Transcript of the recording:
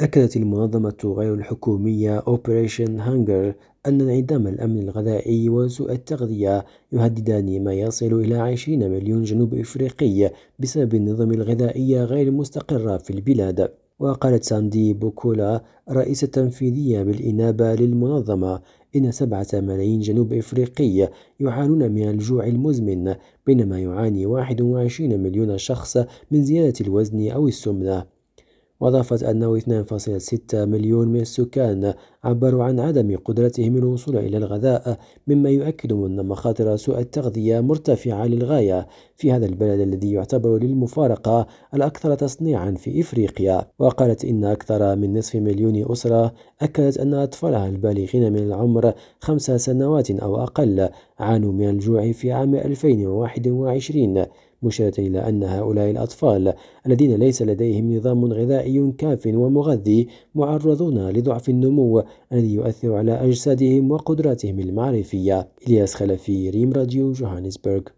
أكدت المنظمة غير الحكومية Operation Hunger أن انعدام الأمن الغذائي وسوء التغذية يهددان ما يصل إلى 20 مليون جنوب إفريقي بسبب النظام الغذائي غير المستقر في البلاد. وقالت ساندي بوكولا الرئيسة التنفيذية بالإنابة للمنظمة إن 7 ملايين جنوب إفريقي يعانون من الجوع المزمن، بينما يعاني 21 مليون شخص من زيادة الوزن أو السمنة. وأضافت أنه 2.6 مليون من السكان عبروا عن عدم قدرتهم الوصول إلى الغذاء، مما يؤكد أن مخاطر سوء التغذية مرتفعة للغاية في هذا البلد الذي يعتبر للمفارقة الأكثر تصنيعا في إفريقيا. وقالت إن أكثر من نصف مليون أسرة أكدت أن أطفالها البالغين من العمر 5 سنوات أو أقل عانوا من الجوع في عام 2021، مشيرة إلى أن هؤلاء الأطفال الذين ليس لديهم نظام غذائي كاف ومغذي معرضون لضعف النمو الذي يؤثر على أجسادهم وقدراتهم المعرفية. إلياس خلفي، ريم راديو، جوهانسبرغ.